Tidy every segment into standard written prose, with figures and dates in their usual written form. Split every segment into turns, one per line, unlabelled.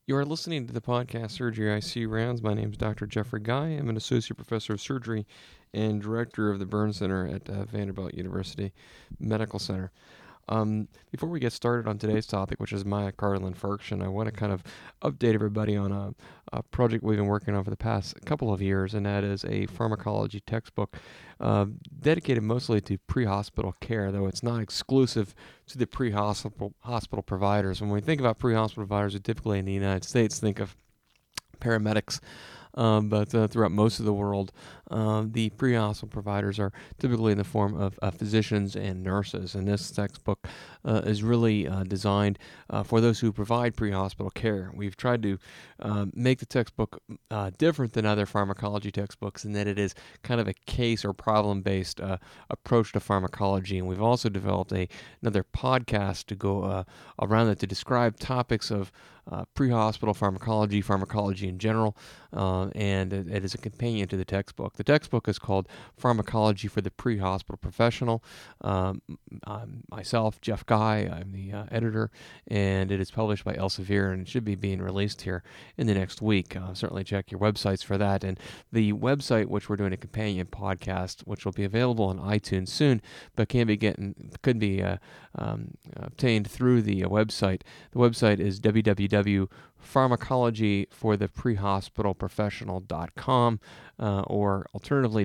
You are listening to the podcast Surgery ICU Rounds. My name is Dr. Jeffrey Guy. I'm an associate professor of surgery and director of the Burn Center at Vanderbilt University Medical Center. Before we get started on today's topic, which is myocardial infarction, I want to kind of update everybody on a project we've been working on for the past couple of years, and that is a pharmacology textbook dedicated mostly to pre-hospital care, though it's not exclusive to the pre-hospital providers. When we think about pre-hospital providers, we typically in the United States think of paramedics, but throughout most of the world, the pre-hospital providers are typically in the form of physicians and nurses. And this textbook is really designed for those who provide pre-hospital care. We've tried to make the textbook different than other pharmacology textbooks in that it is kind of a case or problem-based approach to pharmacology. And we've also developed another podcast to go around it to describe topics of pre-hospital pharmacology in general, and it is a companion to the textbook. The textbook is called Pharmacology for the Pre-Hospital Professional. Myself, Jeff Guy, I'm the editor, and it is published by Elsevier, and it should be being released here in the next week. Certainly check your websites for that. And the website, which we're doing a companion podcast, which will be available on iTunes soon, but could be obtained through the website. The website is www.pharmacologyfortheprehospitalprofessional.com, or alternatively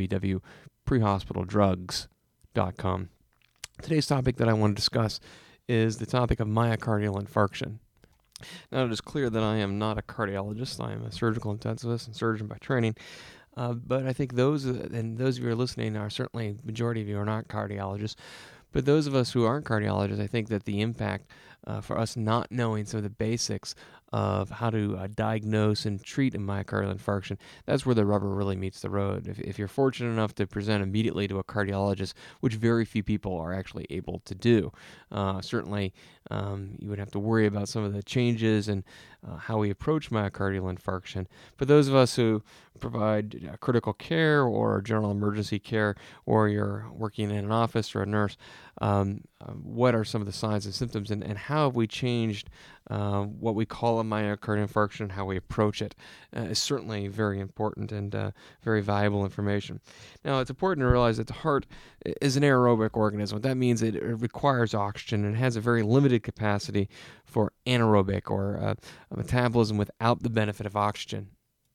www.prehospitaldrugs.com. Today's topic that I want to discuss is the topic of myocardial infarction. Now, it is clear that I am not a cardiologist. I am a surgical intensivist and surgeon by training. But I think those of you who are listening are certainly, majority of you are not cardiologists. But those of us who aren't cardiologists, I think that the impact for us not knowing some of the basics of how to diagnose and treat a myocardial infarction, that's where the rubber really meets the road. If you're fortunate enough to present immediately to a cardiologist, which very few people are actually able to do, certainly you would have to worry about some of the changes and how we approach myocardial infarction. For those of us who provide critical care or general emergency care, or you're working in an office or a nurse, what are some of the signs and symptoms, and how have we changed what we call a myocardial infarction, how we approach it, is certainly very important and very valuable information. Now, it's important to realize that the heart is an aerobic organism. What that means is it requires oxygen and has a very limited capacity for anaerobic or a metabolism without the benefit of oxygen.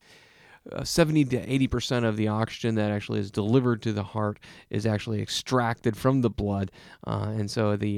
70 to 80% of the oxygen that actually is delivered to the heart is actually extracted from the blood, and so the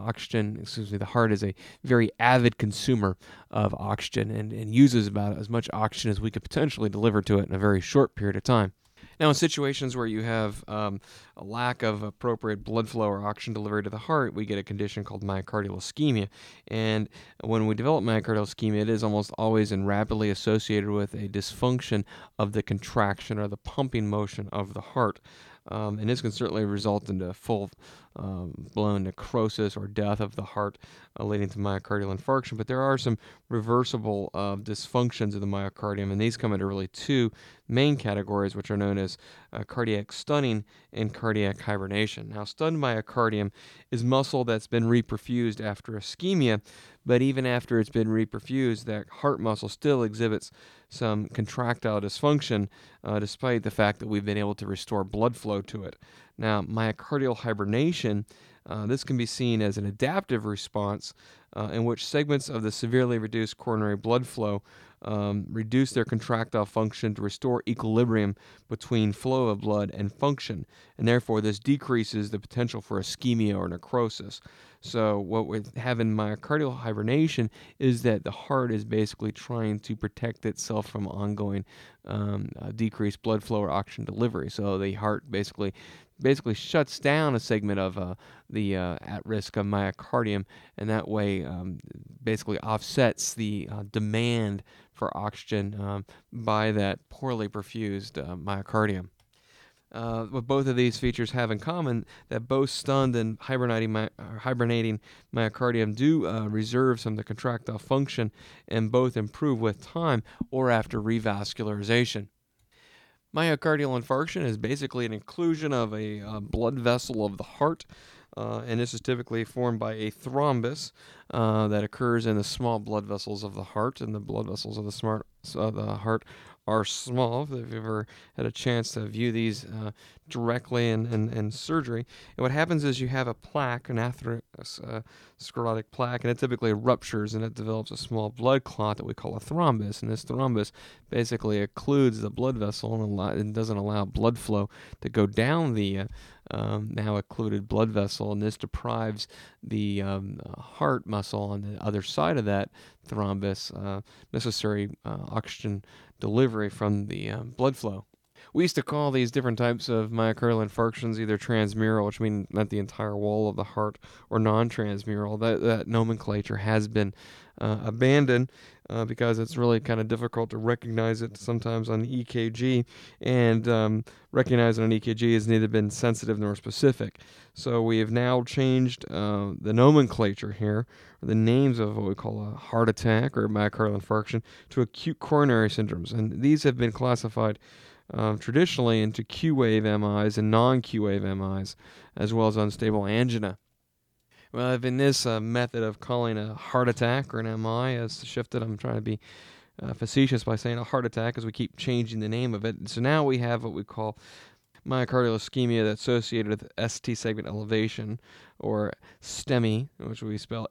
heart is a very avid consumer of oxygen and uses about as much oxygen as we could potentially deliver to it in a very short period of time. Now, in situations where you have a lack of appropriate blood flow or oxygen delivery to the heart, we get a condition called myocardial ischemia. And when we develop myocardial ischemia, it is almost always and rapidly associated with a dysfunction of the contraction or the pumping motion of the heart. And this can certainly result in full-blown necrosis or death of the heart, leading to myocardial infarction. But there are some reversible dysfunctions of the myocardium, and these come into really two main categories, which are known as cardiac stunning and cardiac hibernation. Now, stunned myocardium is muscle that's been reperfused after ischemia, but even after it's been reperfused, that heart muscle still exhibits some contractile dysfunction, despite the fact that we've been able to restore blood flow to it. Now, myocardial hibernation, this can be seen as an adaptive response in which segments of the severely reduced coronary blood flow reduce their contractile function to restore equilibrium between flow of blood and function, and therefore this decreases the potential for ischemia or necrosis. So what we have in myocardial hibernation is that the heart is basically trying to protect itself from ongoing decreased blood flow or oxygen delivery. So the heart basically shuts down a segment of the at-risk of myocardium, and that way basically offsets the demand for oxygen by that poorly perfused myocardium. What both of these features have in common, that both stunned and hibernating myocardium do reserve some of the contractile function, and both improve with time or after revascularization. Myocardial infarction is basically an occlusion of a blood vessel of the heart. and this is typically formed by a thrombus that occurs in the small blood vessels of the heart, and the blood vessels of the heart are small. If you've ever had a chance to view these directly in surgery, and what happens is you have a plaque, an atherosclerotic plaque, and it typically ruptures and it develops a small blood clot that we call a thrombus. And this thrombus basically occludes the blood vessel and doesn't allow blood flow to go down the now occluded blood vessel, and this deprives the heart muscle on the other side of that thrombus necessary oxygen delivery from the blood flow. We used to call these different types of myocardial infarctions either transmural, which means not the entire wall of the heart, or non-transmural. That nomenclature has been abandoned because it's really kind of difficult to recognize it sometimes on the EKG, and recognizing an EKG has neither been sensitive nor specific. So we have now changed the nomenclature here, or the names of what we call a heart attack or myocardial infarction, to acute coronary syndromes. And these have been classified traditionally into Q-wave MIs and non-Q-wave MIs, as well as unstable angina. Well, in this method of calling a heart attack or an MI has shifted, I'm trying to be facetious by saying a heart attack as we keep changing the name of it. So now we have what we call myocardial ischemia that's associated with ST segment elevation, or STEMI, which we spell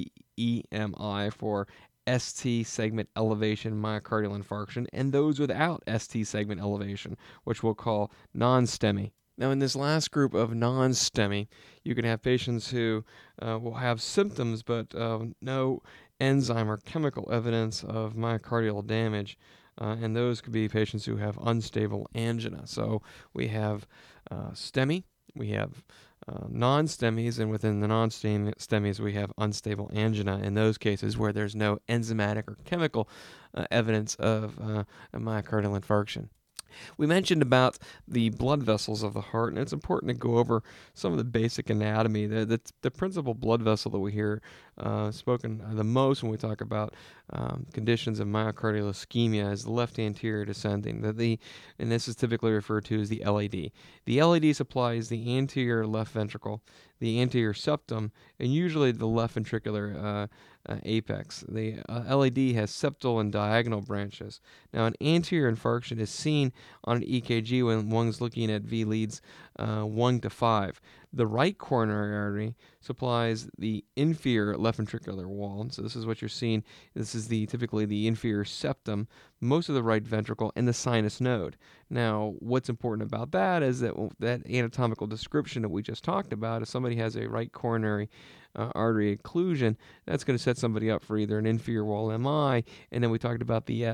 STEMI for ST segment elevation myocardial infarction, and those without ST segment elevation, which we'll call non-STEMI. Now, in this last group of non-STEMI, you can have patients who will have symptoms but no enzyme or chemical evidence of myocardial damage, and those could be patients who have unstable angina. So we have STEMI, we have non-STEMIs, and within the non-STEMIs we have unstable angina in those cases where there's no enzymatic or chemical evidence of a myocardial infarction. We mentioned about the blood vessels of the heart, and it's important to go over some of the basic anatomy. The principal blood vessel that we hear spoken the most when we talk about conditions of myocardial ischemia is the left anterior descending. And this is typically referred to as the LAD. The LAD supplies the anterior left ventricle, the anterior septum, and usually the left ventricular apex. The LAD has septal and diagonal branches. Now, an anterior infarction is seen on an EKG when one's looking at V leads 1 to 5. The right coronary artery supplies the inferior left ventricular wall. So this is what you're seeing. This is typically the inferior septum, most of the right ventricle, and the sinus node. Now, what's important about that is that anatomical description that we just talked about, if somebody has a right coronary artery occlusion, that's going to set somebody up for either an inferior wall MI, and then we talked about the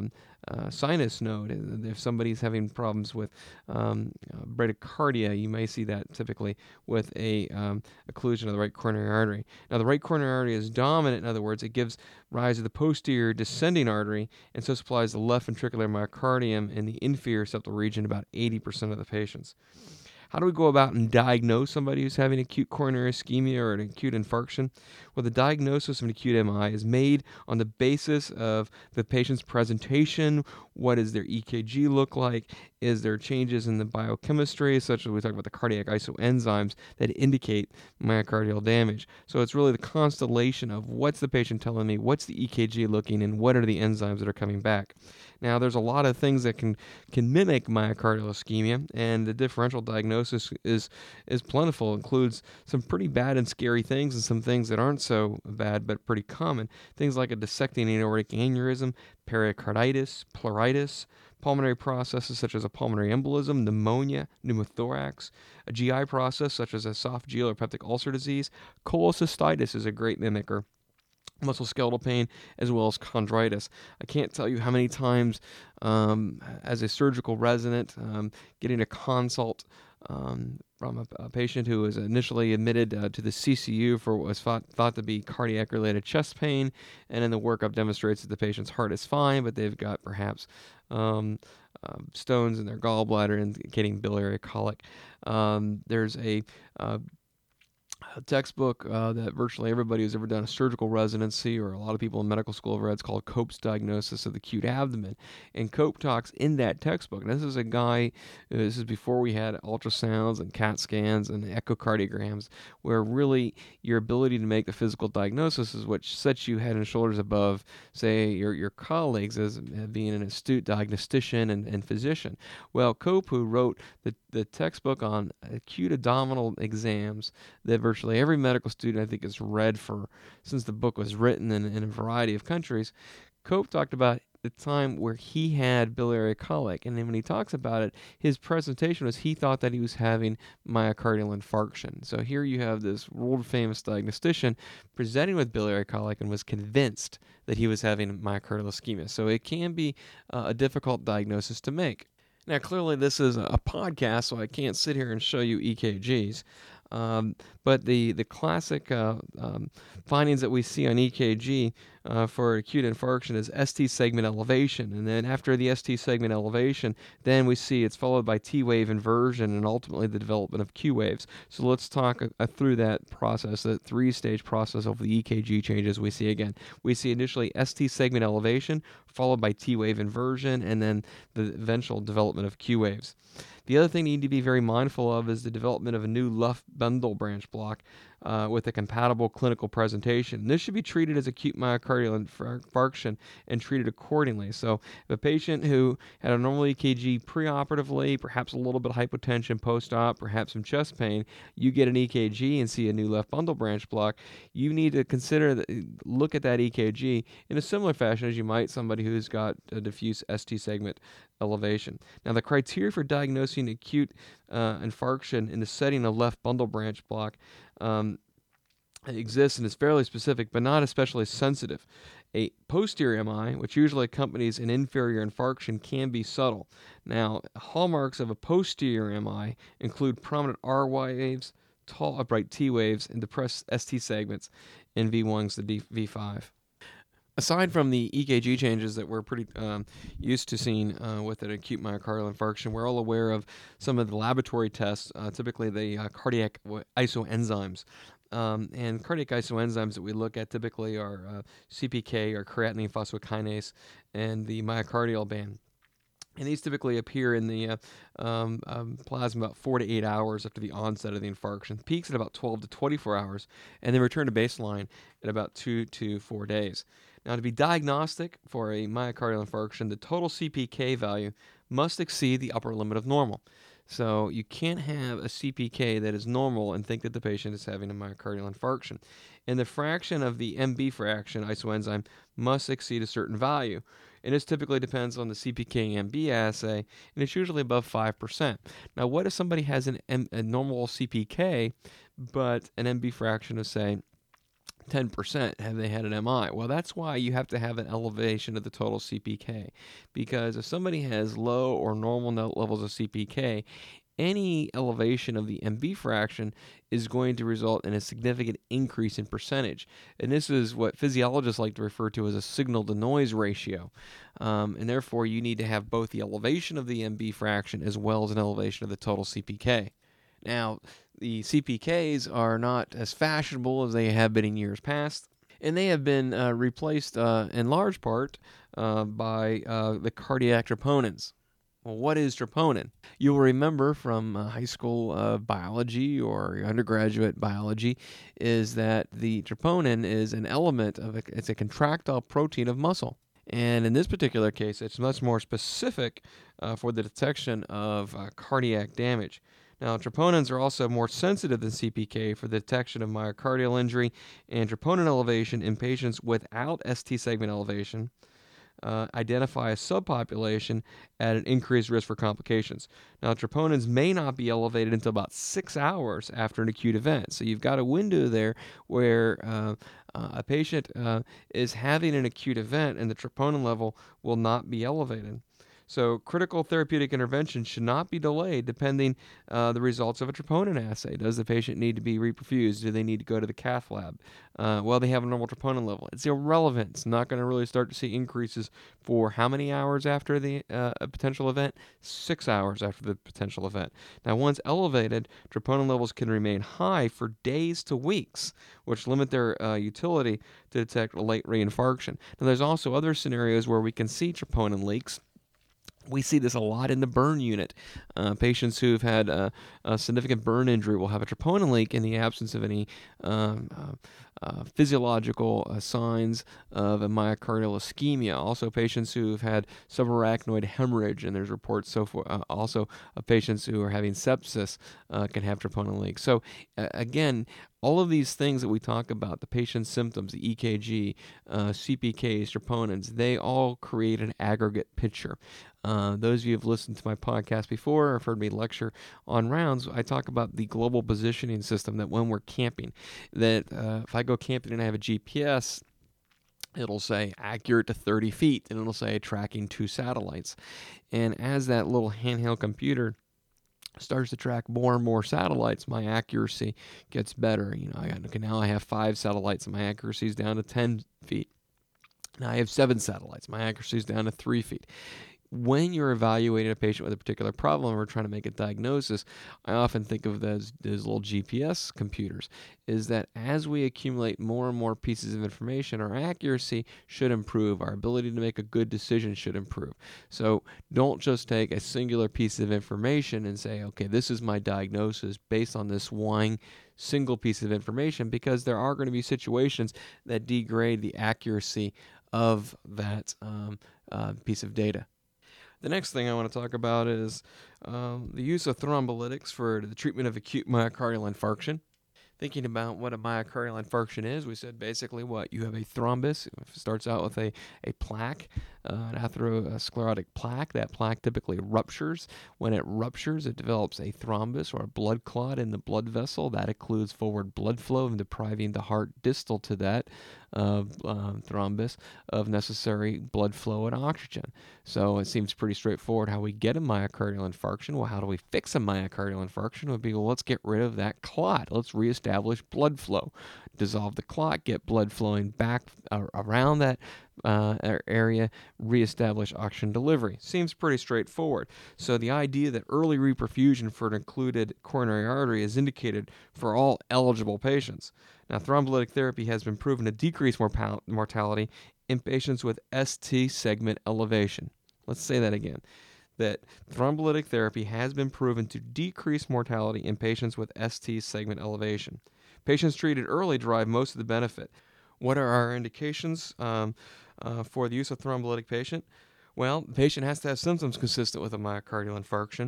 sinus node. If somebody's having problems with bradycardia, you may see that typically with a occlusion of the right coronary artery. Now, the right coronary artery is dominant. In other words, it gives rise to the posterior descending artery, and so supplies the left ventricular myocardium in the inferior septal region about 80% of the patients. How do we go about and diagnose somebody who's having acute coronary ischemia or an acute infarction? Well, the diagnosis of an acute MI is made on the basis of the patient's presentation. What does their EKG look like? Is there changes in the biochemistry, such as we talk about the cardiac isoenzymes that indicate myocardial damage? So it's really the constellation of what's the patient telling me, what's the EKG looking, and what are the enzymes that are coming back. Now, there's a lot of things that can mimic myocardial ischemia, and the differential diagnosis is plentiful. It includes some pretty bad and scary things and some things that aren't so bad but pretty common. Things like a dissecting aortic aneurysm, pericarditis, pleuritis, pulmonary processes such as a pulmonary embolism, pneumonia, pneumothorax, a GI process such as esophageal or peptic ulcer disease. Cholecystitis is a great mimicker. Musculoskeletal pain, as well as chondritis. I can't tell you how many times, as a surgical resident, getting a consult from a patient who was initially admitted to the CCU for what was thought to be cardiac-related chest pain, and then the workup demonstrates that the patient's heart is fine, but they've got perhaps stones in their gallbladder and getting biliary colic. There's a a textbook that virtually everybody who's ever done a surgical residency or a lot of people in medical school have read. It's called Cope's Diagnosis of the Acute Abdomen. And Cope talks in that textbook. And this is a guy, this is before we had ultrasounds and CAT scans and echocardiograms, where really your ability to make the physical diagnosis is what sets you head and shoulders above, say, your colleagues as being an astute diagnostician and physician. Well, Cope, who wrote the textbook on acute abdominal exams that virtually every medical student I think has read for since the book was written in a variety of countries, Cope talked about the time where he had biliary colic, and then when he talks about it, his presentation was he thought that he was having myocardial infarction. So here you have this world-famous diagnostician presenting with biliary colic and was convinced that he was having myocardial ischemia. So it can be a difficult diagnosis to make. Now, clearly, this is a podcast, so I can't sit here and show you EKGs. But the classic findings that we see on EKG for acute infarction is ST segment elevation. And then after the ST segment elevation, then we see it's followed by T wave inversion and ultimately the development of Q waves. So let's talk through that process, that three-stage process of the EKG changes we see again. We see initially ST segment elevation, followed by T wave inversion, and then the eventual development of Q waves. The other thing you need to be very mindful of is the development of a new left bundle branch block with a compatible clinical presentation. This should be treated as acute myocardial infarction and treated accordingly. So if a patient who had a normal EKG preoperatively, perhaps a little bit of hypotension post-op, perhaps some chest pain, you get an EKG and see a new left bundle branch block, you need to look at that EKG in a similar fashion as you might somebody who's got a diffuse ST segment elevation. Now, the criteria for diagnosing acute infarction in the setting of left bundle branch block exists and is fairly specific, but not especially sensitive. A posterior MI, which usually accompanies an inferior infarction, can be subtle. Now, hallmarks of a posterior MI include prominent R waves, tall upright T waves, and depressed ST segments in V1s to V5. Aside from the EKG changes that we're pretty used to seeing with an acute myocardial infarction, we're all aware of some of the laboratory tests, typically the cardiac isoenzymes. And cardiac isoenzymes that we look at typically are CPK, or creatinine phosphokinase, and the myocardial band. And these typically appear in the plasma about 4 to 8 hours after the onset of the infarction, peaks at about 12 to 24 hours, and then return to baseline at about 2 to 4 days. Now, to be diagnostic for a myocardial infarction, the total CPK value must exceed the upper limit of normal. So you can't have a CPK that is normal and think that the patient is having a myocardial infarction. And the fraction of the MB fraction isoenzyme must exceed a certain value. And this typically depends on the CPK-MB assay, and it's usually above 5%. Now, what if somebody has a normal CPK, but an MB fraction of, say, 10%? Have they had an MI? Well, that's why you have to have an elevation of the total CPK, because if somebody has low or normal levels of CPK, any elevation of the MB fraction is going to result in a significant increase in percentage. And this is what physiologists like to refer to as a signal-to-noise ratio. And therefore, you need to have both the elevation of the MB fraction as well as an elevation of the total CPK. Now, the CPKs are not as fashionable as they have been in years past, and they have been replaced in large part by the cardiac troponins. Well, what is troponin? You'll remember from high school biology or undergraduate biology is that the troponin is an element of it's a contractile protein of muscle. And in this particular case, it's much more specific for the detection of cardiac damage. Now, troponins are also more sensitive than CPK for the detection of myocardial injury, and troponin elevation in patients without ST segment elevation identify a subpopulation at an increased risk for complications. Now, troponins may not be elevated until about 6 hours after an acute event. So you've got a window there where a patient is having an acute event and the troponin level will not be elevated. So critical therapeutic intervention should not be delayed depending the results of a troponin assay. Does the patient need to be reperfused? Do they need to go to the cath lab? Well, they have a normal troponin level. It's irrelevant. It's not going to really start to see increases for how many hours after the potential event? 6 hours after the potential event. Now, once elevated, troponin levels can remain high for days to weeks, which limit their utility to detect a late reinfarction. Now, there's also other scenarios where we can see troponin leaks. We see this a lot in the burn unit. Patients who've had a significant burn injury will have a troponin leak in the absence of any physiological signs of a myocardial ischemia. Also, patients who've had subarachnoid hemorrhage, and there's reports also of patients who are having sepsis can have troponin leaks. So, again, all of these things that we talk about, the patient's symptoms, the EKG, CPKs, troponins, they all create an aggregate picture. Those of you who have listened to my podcast before or have heard me lecture on rounds, I talk about the global positioning system, that when we're camping, that if I go camping and I have a GPS, it'll say accurate to 30 feet, and it'll say tracking 2 satellites. And as that little handheld computer starts to track more and more satellites, my accuracy gets better. Now I have 5 satellites, and my accuracy is down to 10 feet. Now I have 7 satellites. My accuracy is down to 3 feet. When you're evaluating a patient with a particular problem or trying to make a diagnosis, I often think of those little GPS computers, is that as we accumulate more and more pieces of information, our accuracy should improve. Our ability to make a good decision should improve. So don't just take a singular piece of information and say, okay, this is my diagnosis based on this one single piece of information, because there are going to be situations that degrade the accuracy of that piece of data. The next thing I want to talk about is the use of thrombolytics for the treatment of acute myocardial infarction. Thinking about what a myocardial infarction is, we said basically what? You have a thrombus. It starts out with a plaque, an atherosclerotic plaque. That plaque typically ruptures. When it ruptures, it develops a thrombus or a blood clot in the blood vessel. That occludes forward blood flow and depriving the heart distal to that thrombus of necessary blood flow and oxygen. So it seems pretty straightforward how we get a myocardial infarction. Well, how do we fix a myocardial infarction? It would be, well, let's get rid of that clot. Let's reestablish blood flow. Dissolve the clot, get blood flowing back around that area, reestablish oxygen delivery. Seems pretty straightforward. So the idea that early reperfusion for an occluded coronary artery is indicated for all eligible patients. Now, thrombolytic therapy has been proven to decrease mortality in patients with ST segment elevation. Let's say that again. That thrombolytic therapy has been proven to decrease mortality in patients with ST segment elevation. Patients treated early derive most of the benefit. What are our indications for the use of thrombolytic patient? Well, the patient has to have symptoms consistent with a myocardial infarction.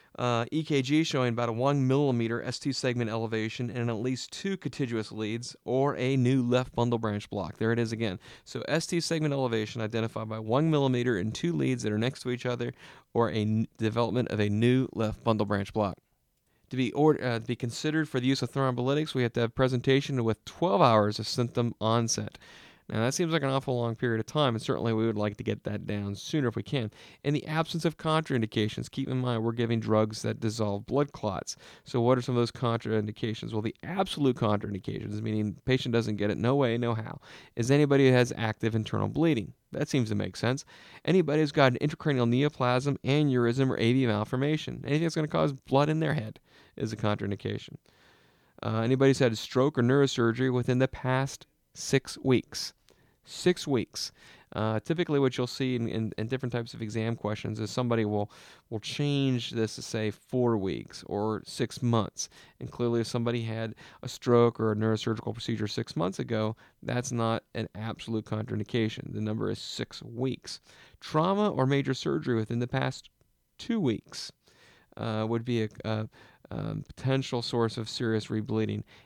EKG showing about a 1 millimeter ST segment elevation and at least 2 contiguous leads, or a new left bundle branch block. There it is again. So ST segment elevation identified by 1 millimeter and 2 leads that are next to each other, or a development of a new left bundle branch block. To be considered for the use of thrombolytics, we have to have presentation with 12 hours of symptom onset. Now, that seems like an awful long period of time, and certainly we would like to get that down sooner if we can. In the absence of contraindications, keep in mind we're giving drugs that dissolve blood clots. So what are some of those contraindications? Well, the absolute contraindications, meaning the patient doesn't get it, no way, no how, is anybody who has active internal bleeding. That seems to make sense. Anybody who's got an intracranial neoplasm, aneurysm, or AV malformation, anything that's going to cause blood in their head is a contraindication. Anybody who's had a stroke or neurosurgery within the past 6 weeks. 6 weeks. Typically what you'll see in different types of exam questions is somebody will change this to say 4 weeks or 6 months. And clearly if somebody had a stroke or a neurosurgical procedure 6 months ago, that's not an absolute contraindication. The number is 6 weeks. Trauma or major surgery within the past 2 weeks would be a potential source of serious rebleeding.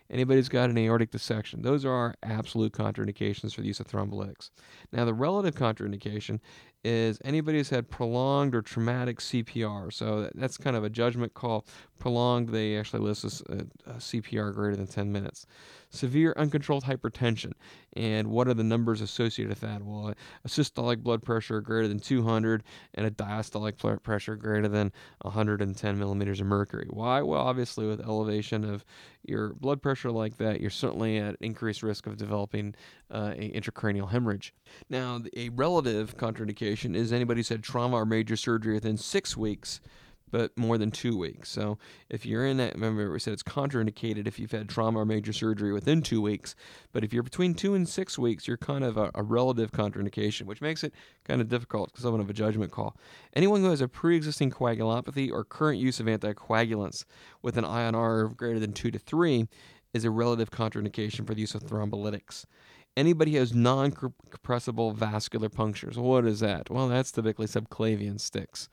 anybody who's got an aortic dissection. Those are our absolute contraindications for the use of thrombolytics. Now, the relative contraindication is anybody who's had prolonged or traumatic CPR. So that's kind of a judgment call. Prolonged, they actually list a CPR greater than 10 minutes. Severe uncontrolled hypertension. And what are the numbers associated with that? Well, a systolic blood pressure greater than 200 and a diastolic blood pressure greater than 110 millimeters of mercury. Why? Well, obviously, with elevation of your blood pressure like that, you're certainly at increased risk of developing an intracranial hemorrhage. Now, a relative contraindication is anybody who's had trauma or major surgery within 6 weeks, but more than 2 weeks. So if you're in that, remember we said it's contraindicated if you've had trauma or major surgery within 2 weeks, but if you're between 2 and 6 weeks, you're kind of a relative contraindication, which makes it kind of difficult because somewhat of a judgment call. Anyone who has a pre-existing coagulopathy or current use of anticoagulants with an INR of greater than 2 to 3 is a relative contraindication for the use of thrombolytics. Anybody who has non-compressible vascular punctures. What is that? Well, that's typically subclavian sticks.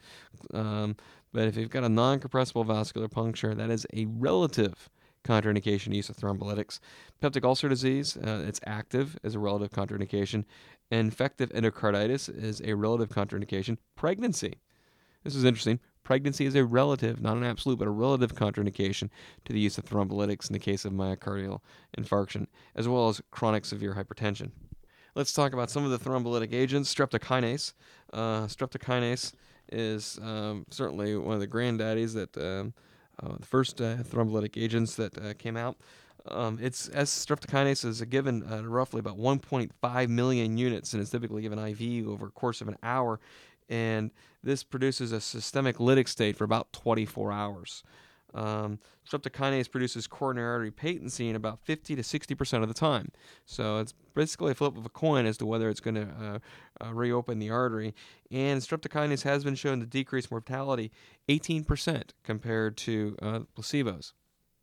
But if you've got a non-compressible vascular puncture, that is a relative contraindication use of thrombolytics. Peptic ulcer disease, it's active as a relative contraindication. Infective endocarditis is a relative contraindication. Pregnancy. This is interesting. Pregnancy is a relative, not an absolute, but a relative contraindication to the use of thrombolytics in the case of myocardial infarction, as well as chronic severe hypertension. Let's talk about some of the thrombolytic agents. Streptokinase. Streptokinase is certainly one of the granddaddies that the first thrombolytic agents that came out. Streptokinase is given roughly about 1.5 million units, and it's typically given IV over a course of an hour. And this produces a systemic lytic state for about 24 hours. Streptokinase produces coronary artery patency in about 50 to 60% of the time. So it's basically a flip of a coin as to whether it's going to reopen the artery. And streptokinase has been shown to decrease mortality 18% compared to placebos.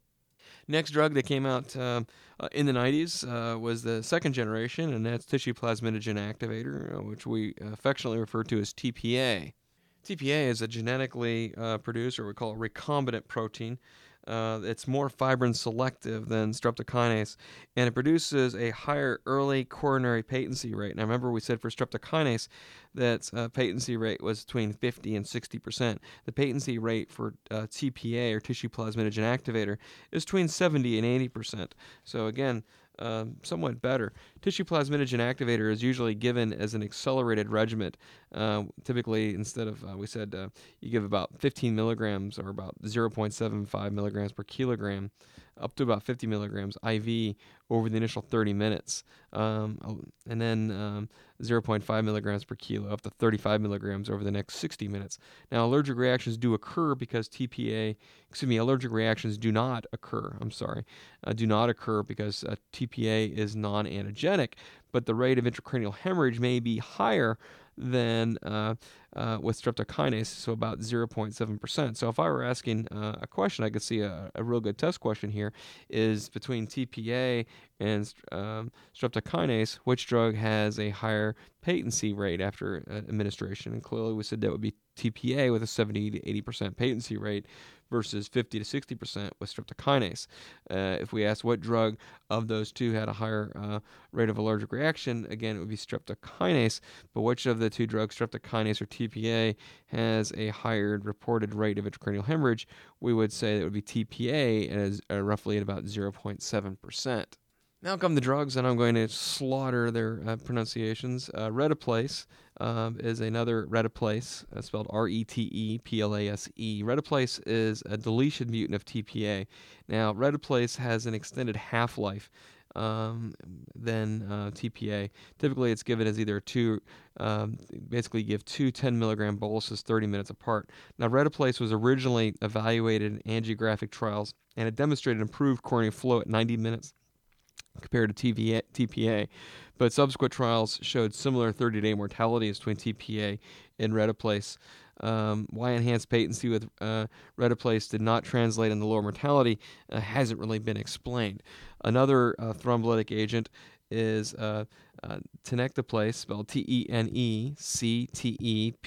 Next drug that came out in the 90s was the second generation, and that's tissue plasminogen activator, which we affectionately refer to as TPA. TPA is a genetically produced, or we call it recombinant protein. It's more fibrin selective than streptokinase, and it produces a higher early coronary patency rate. Now, remember we said for streptokinase that patency rate was between 50 and 60%. The patency rate for TPA, or tissue plasminogen activator, is between 70 and 80%. So again, somewhat better. Tissue plasminogen activator is usually given as an accelerated regimen. Typically, instead of, we said you give about 15 milligrams or about 0.75 milligrams per kilogram, up to about 50 milligrams IV over the initial 30 minutes, and then 0.5 milligrams per kilo up to 35 milligrams over the next 60 minutes. Now, allergic reactions do occur because allergic reactions do not occur, do not occur because TPA is non-antigenic, but the rate of intracranial hemorrhage may be higher than with streptokinase, so about 0.7%. So if I were asking a question, I could see a real good test question here is between TPA and streptokinase, which drug has a higher patency rate after administration? And clearly we said that would be TPA with a 70 to 80% patency rate versus 50 to 60% with streptokinase. If we asked what drug of those two had a higher rate of allergic reaction, again, it would be streptokinase. But which of the two drugs, streptokinase or TPA, has a higher reported rate of intracranial hemorrhage? We would say that it would be TPA, and is roughly at about 0.7%. Now come the drugs, and I'm going to slaughter their pronunciations. Retaplase is another Retaplase, spelled Reteplase. Retaplase is a deletion mutant of TPA. Now, Retaplase has an extended half-life than TPA. Typically, it's given as either basically give two 10 milligram boluses 30 minutes apart. Now, Retaplase was originally evaluated in angiographic trials, and it demonstrated improved coronary flow at 90 minutes compared to TPA, but subsequent trials showed similar 30-day mortalities between TPA and Retaplase. Why enhanced patency with Retaplase did not translate into lower mortality hasn't really been explained. Another thrombolytic agent is tenecteplase, spelled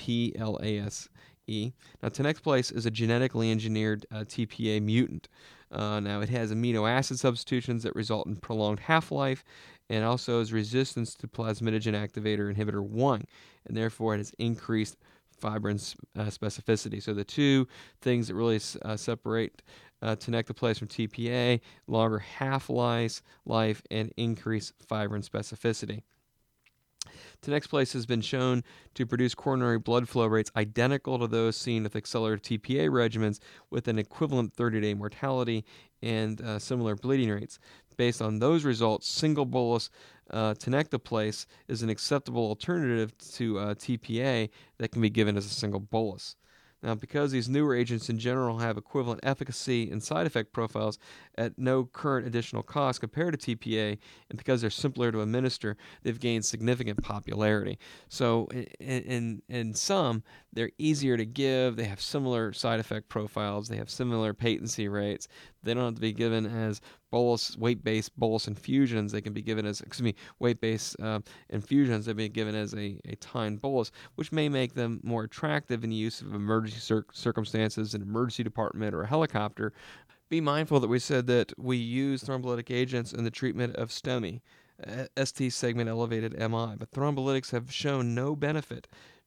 Tenecteplase. Now, tenecteplase is a genetically engineered TPA mutant. Now, it has amino acid substitutions that result in prolonged half-life, and also has resistance to plasminogen activator inhibitor 1, and therefore it has increased fibrin specificity. So the two things that really separate tenecteplase from TPA: longer half-life, and increased fibrin specificity. Tenecteplase has been shown to produce coronary blood flow rates identical to those seen with accelerated TPA regimens, with an equivalent 30-day mortality and similar bleeding rates. Based on those results, single bolus tenecteplase is an acceptable alternative to TPA that can be given as a single bolus. Now, because these newer agents in general have equivalent efficacy and side effect profiles at no current additional cost compared to TPA, and because they're simpler to administer, they've gained significant popularity. So, in sum, they're easier to give, they have similar side effect profiles, they have similar patency rates, they don't have to be given as weight-based bolus infusions. They can be given as, weight-based infusions that be given as a timed bolus, which may make them more attractive in the use of emergency circumstances, an emergency department, or a helicopter. Be mindful that we said that we use thrombolytic agents in the treatment of STEMI, ST segment elevated MI, but thrombolytics have shown no benefit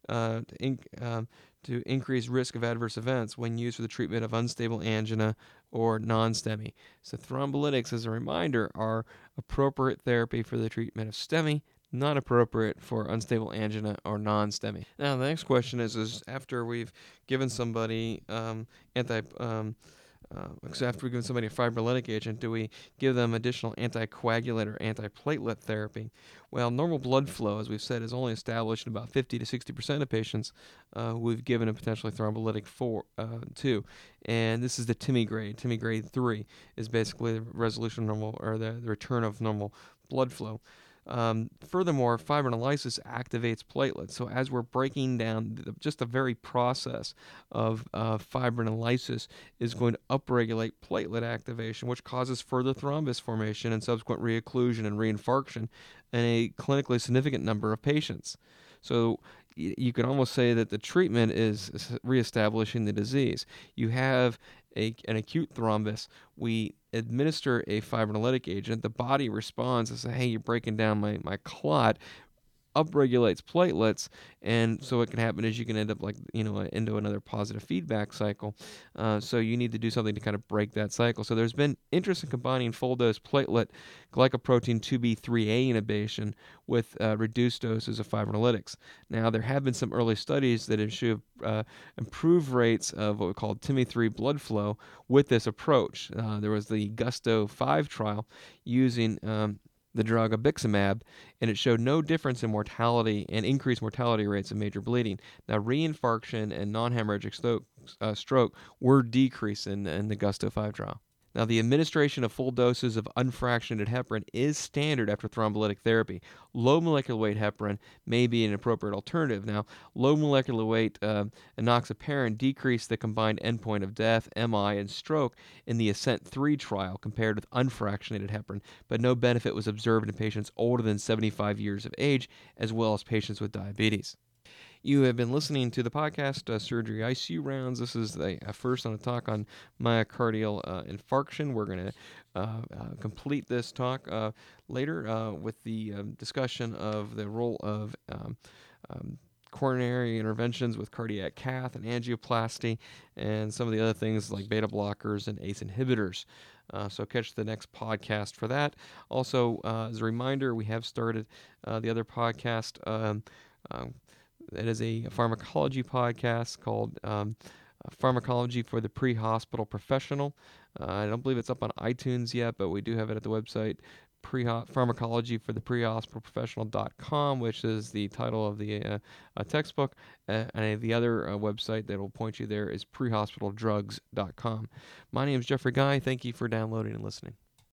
to increase risk of adverse events when used for the treatment of unstable angina or non-STEMI. So thrombolytics, as a reminder, are appropriate therapy for the treatment of STEMI, not appropriate for unstable angina or non-STEMI. Now, the next question is after we've given somebody after we give somebody a fibrolytic agent, do we give them additional anticoagulant or antiplatelet therapy? Well, normal blood flow, as we've said, is only established in about 50 to 60% of patients who we've given a potentially thrombolytic to. And this is the TIMI grade. TIMI grade 3 is basically the resolution of normal, or the return of normal blood flow. Furthermore, fibrinolysis activates platelets. So as we're breaking down, just the very process of fibrinolysis is going to upregulate platelet activation, which causes further thrombus formation and subsequent reocclusion and reinfarction in a clinically significant number of patients. So you can almost say that the treatment is reestablishing the disease. You have an acute thrombus. We administer a fibrinolytic agent. The body responds and says, hey, you're breaking down my clot, upregulates platelets, and so what can happen is you can end up into another positive feedback cycle. So you need to do something to kind of break that cycle. So there's been interest in combining full dose platelet glycoprotein 2B3A inhibition with reduced doses of fibrinolytics. Now, there have been some early studies that have shown improved rates of what we call TIMI-3 blood flow with this approach. There was the Gusto 5 trial using the drug abiximab, and it showed no difference in mortality and increased mortality rates of major bleeding. Now, reinfarction and non-hemorrhagic stroke were decreased in the Gusto 5 trial. Now, the administration of full doses of unfractionated heparin is standard after thrombolytic therapy. Low molecular weight heparin may be an appropriate alternative. Now, low molecular weight enoxaparin decreased the combined endpoint of death, MI, and stroke in the ASCENT-3 trial compared with unfractionated heparin, but no benefit was observed in patients older than 75 years of age, as well as patients with diabetes. You have been listening to the podcast, Surgery ICU Rounds. This is the first on a talk on myocardial infarction. We're going to complete this talk later with the discussion of the role of coronary interventions with cardiac cath and angioplasty, and some of the other things like beta blockers and ACE inhibitors. So catch the next podcast for that. Also, as a reminder, we have started the other podcast. It is a pharmacology podcast called Pharmacology for the Pre-Hospital Professional. I don't believe it's up on iTunes yet, but we do have it at the website Pharmacology for the Pre-Hospital Professional.com, which is the title of the textbook. And the other website that will point you there is prehospitaldrugs.com. My name is Jeffrey Guy. Thank you for downloading and listening.